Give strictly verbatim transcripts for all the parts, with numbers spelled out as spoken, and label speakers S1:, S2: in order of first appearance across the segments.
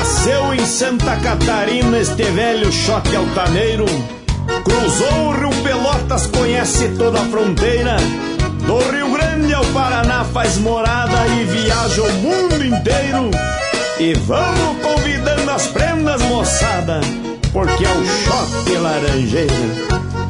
S1: Nasceu em Santa Catarina este velho choque altaneiro. Cruzou o Rio Pelotas, conhece toda a fronteira. Do Rio Grande ao Paraná faz morada e viaja o mundo inteiro. E vamos convidando as prendas, moçada, porque é o choque laranjeira.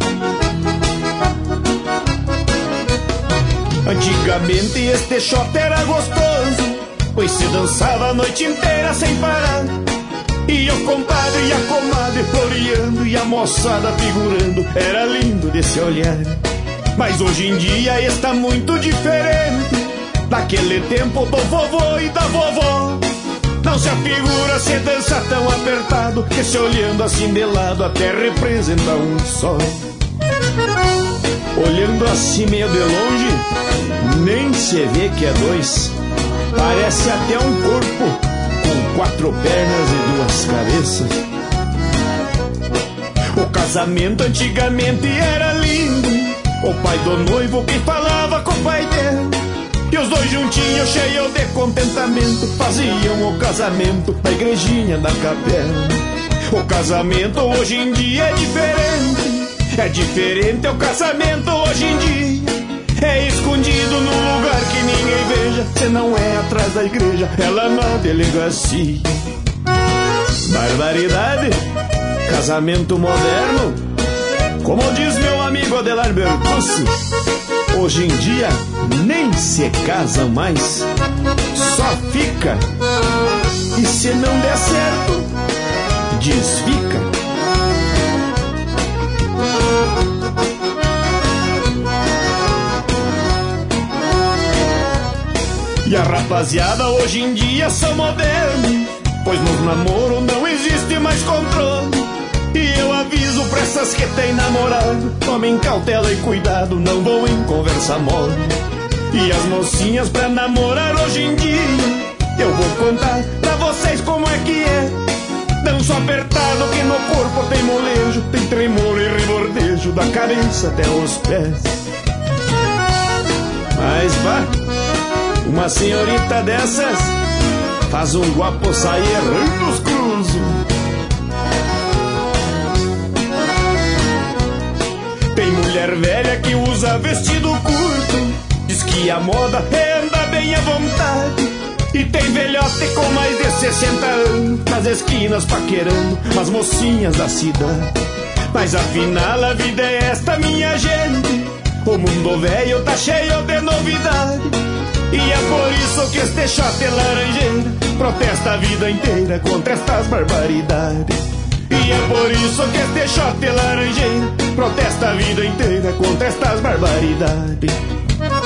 S1: Antigamente este shot era gostoso, pois se dançava a noite inteira sem parar. E o compadre e a comadre floreando e a moçada figurando, era lindo desse olhar. Mas hoje em dia está muito diferente daquele tempo do vovô e da vovó. Não se afigura se dança tão apertado, que se olhando assim de lado até representa um só. Olhando assim meio de longe, nem se vê que é dois. Parece até um corpo com quatro pernas e duas cabeças. O casamento antigamente era lindo, o pai do noivo que falava com o pai dele, e os dois juntinhos cheios de contentamento faziam o casamento na igrejinha da capela. O casamento hoje em dia é diferente. É diferente o casamento hoje em dia. É escondido num lugar que ninguém veja. Se não é atrás da igreja, é lá na delegacia. Barbaridade, casamento moderno. Como diz meu amigo Adelar Bertucci, hoje em dia nem se casam mais, só fica. E se não der certo, desfica. E a rapaziada hoje em dia são modernos, pois nos namoros não existe mais controle. E eu aviso pra essas que tem namorado, tomem cautela e cuidado, não vão em conversa mole. E as mocinhas pra namorar hoje em dia, eu vou contar pra vocês como é que é. Danço apertado que no corpo tem molejo, tem tremor e rebordejo da cabeça até os pés. Mas vá, uma senhorita dessas faz um guapo sair errando os cruzos. Tem mulher velha que usa vestido curto, diz que a moda é andar bem à vontade. E tem velhote com mais de sessenta anos nas esquinas paquerando as mocinhas da cidade. Mas afinal a vida é esta, minha gente, o mundo velho tá cheio de novidade. E é por isso que este shot é laranjeira protesta a vida inteira contra estas barbaridades. E é por isso que este shot é laranjeira protesta a vida inteira contra estas barbaridades.